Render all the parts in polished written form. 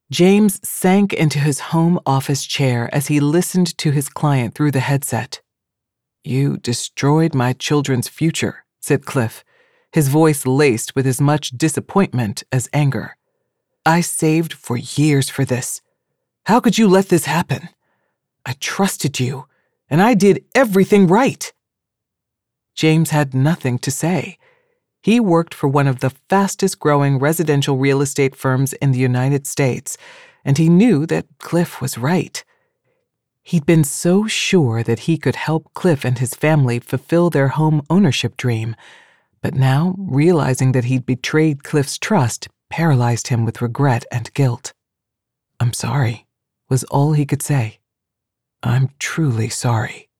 James sank into his home office chair as he listened to his client through the headset. "You destroyed my children's future," said Cliff, his voice laced with as much disappointment as anger. "I saved for years for this. How could you let this happen? I trusted you, and I did everything right." James had nothing to say. He worked for one of the fastest-growing residential real estate firms in the United States, and he knew that Cliff was right. He'd been so sure that he could help Cliff and his family fulfill their home ownership dream, but now, realizing that he'd betrayed Cliff's trust, paralyzed him with regret and guilt. "I'm sorry," was all he could say. "I'm truly sorry."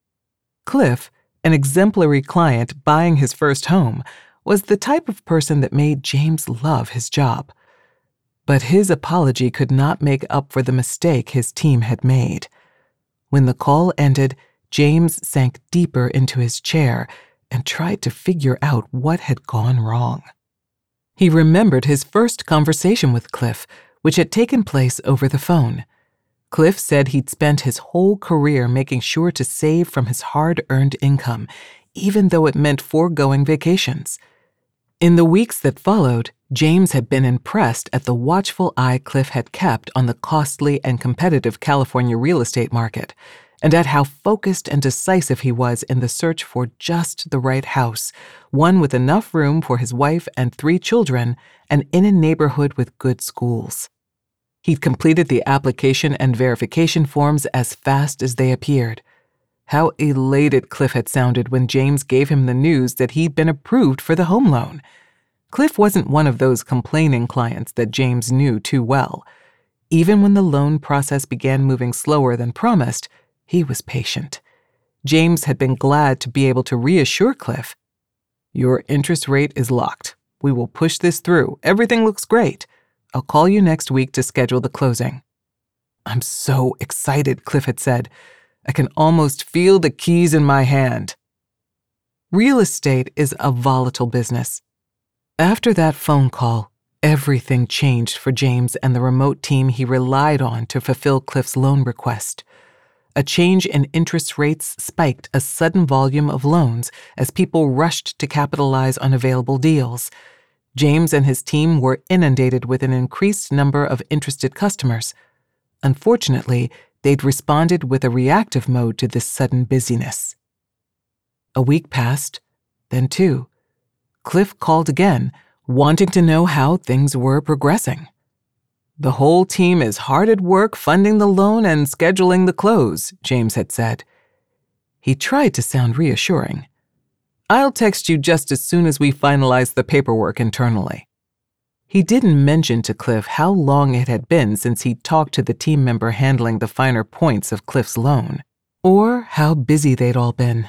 Cliff, an exemplary client buying his first home, was the type of person that made James love his job. But his apology could not make up for the mistake his team had made. When the call ended, James sank deeper into his chair and tried to figure out what had gone wrong. He remembered his first conversation with Cliff, which had taken place over the phone. Cliff said he'd spent his whole career making sure to save from his hard-earned income, even though it meant foregoing vacations. In the weeks that followed, James had been impressed at the watchful eye Cliff had kept on the costly and competitive California real estate market, and at how focused and decisive he was in the search for just the right house, one with enough room for his wife and 3 children, and in a neighborhood with good schools. He'd completed the application and verification forms as fast as they appeared. How elated Cliff had sounded when James gave him the news that he'd been approved for the home loan. Cliff wasn't one of those complaining clients that James knew too well. Even when the loan process began moving slower than promised, he was patient. James had been glad to be able to reassure Cliff, "Your interest rate is locked. We will push this through. Everything looks great. I'll call you next week to schedule the closing." "I'm so excited," Cliff had said. "I can almost feel the keys in my hand." Real estate is a volatile business. After that phone call, everything changed for James and the remote team he relied on to fulfill Cliff's loan request. A change in interest rates spiked a sudden volume of loans as people rushed to capitalize on available deals. James and his team were inundated with an increased number of interested customers. Unfortunately, they'd responded with a reactive mode to this sudden busyness. A week passed, then 2. Cliff called again, wanting to know how things were progressing. "The whole team is hard at work funding the loan and scheduling the close," James had said. He tried to sound reassuring. "I'll text you just as soon as we finalize the paperwork internally." He didn't mention to Cliff how long it had been since he'd talked to the team member handling the finer points of Cliff's loan, or how busy they'd all been.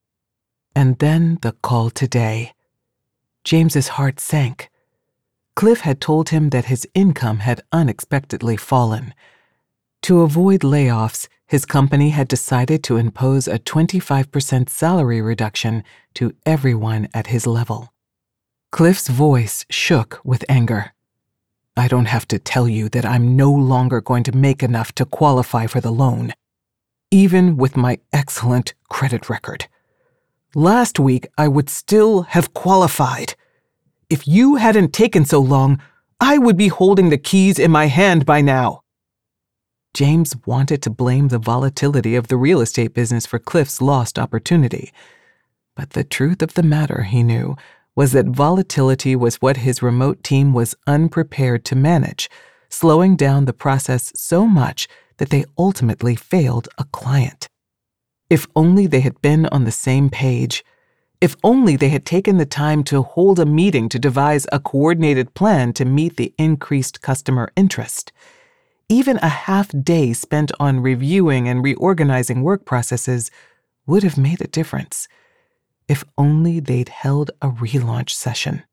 And then the call today. James's heart sank. Cliff had told him that his income had unexpectedly fallen. To avoid layoffs, his company had decided to impose a 25% salary reduction to everyone at his level. Cliff's voice shook with anger. "I don't have to tell you that I'm no longer going to make enough to qualify for the loan, even with my excellent credit record. Last week, I would still have qualified. If you hadn't taken so long, I would be holding the keys in my hand by now." James wanted to blame the volatility of the real estate business for Cliff's lost opportunity. But the truth of the matter, he knew, was that volatility was what his remote team was unprepared to manage, slowing down the process so much that they ultimately failed a client. If only they had been on the same page. If only they had taken the time to hold a meeting to devise a coordinated plan to meet the increased customer interest. Even a half day spent on reviewing and reorganizing work processes would have made a difference. If only they'd held a relaunch session.